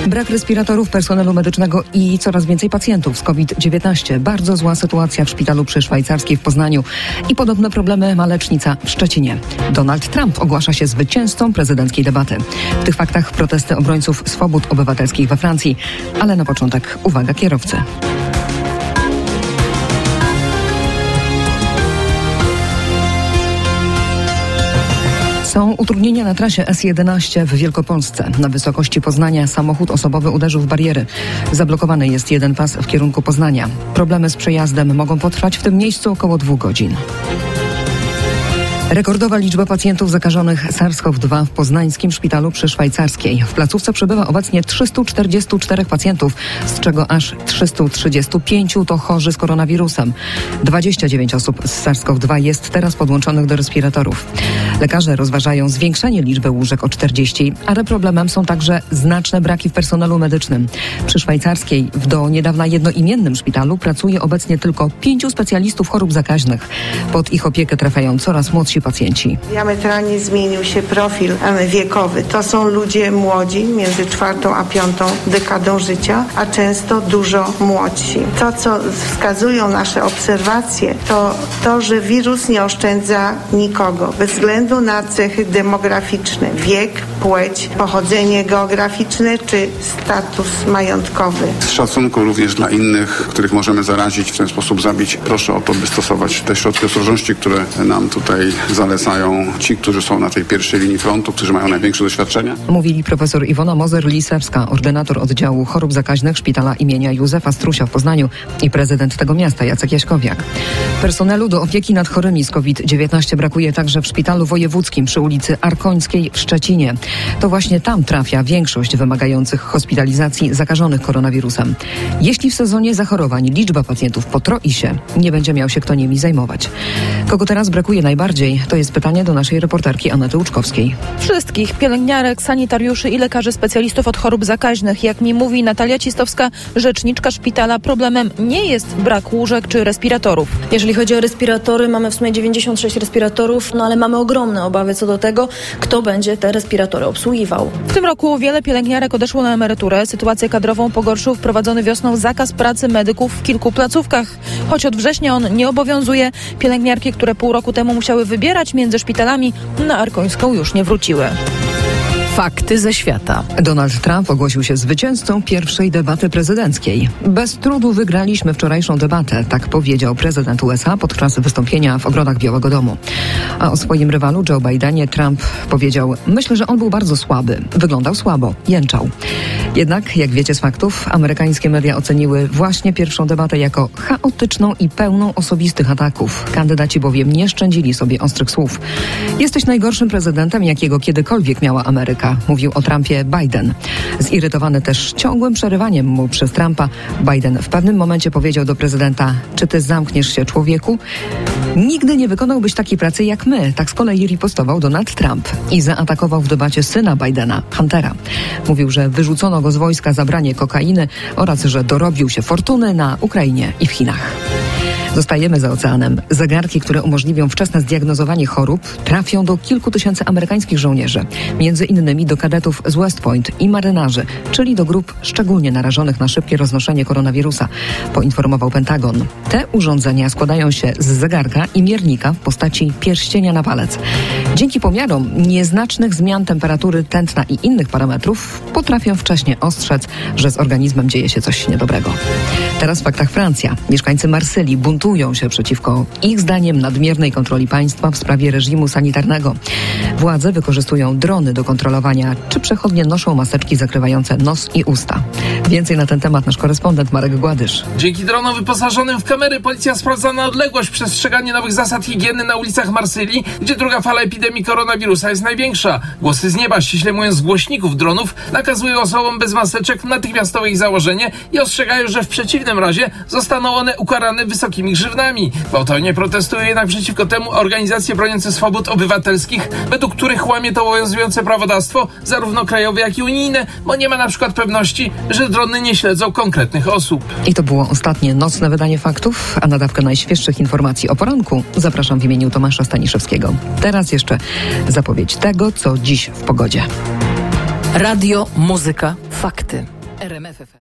Brak respiratorów, personelu medycznego i coraz więcej pacjentów z COVID-19. Bardzo zła sytuacja w szpitalu przy Szwajcarskiej w Poznaniu i podobne problemy ma lecznica w Szczecinie. Donald Trump ogłasza się zwycięzcą prezydenckiej debaty. W tych faktach protesty obrońców swobód obywatelskich we Francji. Ale na początek uwaga kierowcy. Są utrudnienia na trasie S11 w Wielkopolsce. Na wysokości Poznania samochód osobowy uderzył w bariery. Zablokowany jest jeden pas w kierunku Poznania. Problemy z przejazdem mogą potrwać w tym miejscu około 2 godzin. Rekordowa liczba pacjentów zakażonych SARS-CoV-2 w poznańskim szpitalu przy Szwajcarskiej. W placówce przebywa obecnie 344 pacjentów, z czego aż 335 to chorzy z koronawirusem. 29 osób z SARS-CoV-2 jest teraz podłączonych do respiratorów. Lekarze rozważają zwiększenie liczby łóżek o 40, ale problemem są także znaczne braki w personelu medycznym. Przy Szwajcarskiej w do niedawna jednoimiennym szpitalu pracuje obecnie tylko 5 specjalistów chorób zakaźnych. Pod ich opiekę trafiają coraz młodsi pacjenci. Diametralnie zmienił się profil wiekowy. To są ludzie młodzi, między 4. a 5. dekadą życia, a często dużo młodsi. To, co wskazują nasze obserwacje, to, że wirus nie oszczędza nikogo, bez względu na cechy demograficzne, wiek, płeć, pochodzenie geograficzne czy status majątkowy. Z szacunku również dla innych, których możemy zarazić, w ten sposób zabić. Proszę o to, by stosować te środki ostrożności, które nam tutaj zalecają ci, którzy są na tej pierwszej linii frontu, którzy mają największe doświadczenie. Mówili profesor Iwona Mozer-Lisewska, ordynator oddziału chorób zakaźnych Szpitala imienia Józefa Strusia w Poznaniu i prezydent tego miasta Jacek Jaśkowiak. Personelu do opieki nad chorymi z COVID-19 brakuje także w Szpitalu Wojewódzkim przy ulicy Arkońskiej w Szczecinie. To właśnie tam trafia większość wymagających hospitalizacji zakażonych koronawirusem. Jeśli w sezonie zachorowań liczba pacjentów potroi się, nie będzie miał się kto nimi zajmować. Kogo teraz brakuje najbardziej? To jest pytanie do naszej reporterki Anety Łuczkowskiej. Wszystkich pielęgniarek, sanitariuszy i lekarzy specjalistów od chorób zakaźnych. Jak mi mówi Natalia Cistowska, rzeczniczka szpitala, problemem nie jest brak łóżek czy respiratorów. Jeżeli chodzi o respiratory, mamy w sumie 96 respiratorów, ale mamy ogromne obawy co do tego, kto będzie te respiratory obsługiwał. W tym roku wiele pielęgniarek odeszło na emeryturę. Sytuację kadrową pogorszył wprowadzony wiosną zakaz pracy medyków w kilku placówkach. Choć od września on nie obowiązuje, pielęgniarki, które pół roku temu musiały wybierać między szpitalami, na Arkońską już nie wróciły. Fakty ze świata. Donald Trump ogłosił się zwycięzcą pierwszej debaty prezydenckiej. Bez trudu wygraliśmy wczorajszą debatę, tak powiedział prezydent USA podczas wystąpienia w ogrodach Białego Domu. A o swoim rywalu Joe Bidenie Trump powiedział: myślę, że on był bardzo słaby. Wyglądał słabo, jęczał. Jednak, jak wiecie z faktów, amerykańskie media oceniły właśnie pierwszą debatę jako chaotyczną i pełną osobistych ataków. Kandydaci bowiem nie szczędzili sobie ostrych słów. Jesteś najgorszym prezydentem, jakiego kiedykolwiek miała Ameryka, mówił o Trumpie Biden. Zirytowany też ciągłym przerywaniem mu przez Trumpa, Biden w pewnym momencie powiedział do prezydenta: czy ty zamkniesz się, człowieku? Nigdy nie wykonałbyś takiej pracy jak my, tak z kolei ripostował Donald Trump i zaatakował w debacie syna Bidena, Huntera. Mówił, że wyrzucono go z wojska za branie kokainy oraz że dorobił się fortuny na Ukrainie i w Chinach. Zostajemy za oceanem. Zegarki, które umożliwią wczesne zdiagnozowanie chorób, trafią do kilku tysięcy amerykańskich żołnierzy. Między innymi do kadetów z West Point i marynarzy, czyli do grup szczególnie narażonych na szybkie roznoszenie koronawirusa, poinformował Pentagon. Te urządzenia składają się z zegarka i miernika w postaci pierścienia na palec. Dzięki pomiarom nieznacznych zmian temperatury, tętna i innych parametrów potrafią wcześnie ostrzec, że z organizmem dzieje się coś niedobrego. Teraz w faktach Francja. Mieszkańcy Marsylii buntują się przeciwko ich zdaniem nadmiernej kontroli państwa w sprawie reżimu sanitarnego. Władze wykorzystują drony do kontrolowania, czy przechodnie noszą maseczki zakrywające nos i usta. Więcej na ten temat nasz korespondent Marek Gładysz. Dzięki dronom wyposażonym w kamery policja sprawdza na odległość przestrzeganie nowych zasad higieny na ulicach Marsylii, gdzie druga fala epidemii koronawirusa jest największa. Głosy z nieba, ściśle mówiąc z głośników dronów, nakazują osobom bez maseczek natychmiastowe ich założenie i ostrzegają, że w przeciwnym razie zostaną one ukarane wysokimi grzywnami. Gwałtownie protestują jednak przeciwko temu organizacje broniące swobód obywatelskich, według których łamie to obowiązujące prawodawstwo, zarówno krajowe, jak i unijne, bo nie ma na przykład pewności, że drony nie śledzą konkretnych osób. I to było ostatnie nocne wydanie faktów, a na dawkę najświeższych informacji o poranku zapraszam w imieniu Tomasza Staniszewskiego. Teraz jeszcze zapowiedź tego, co dziś w pogodzie. Radio, muzyka, fakty. RMF FM.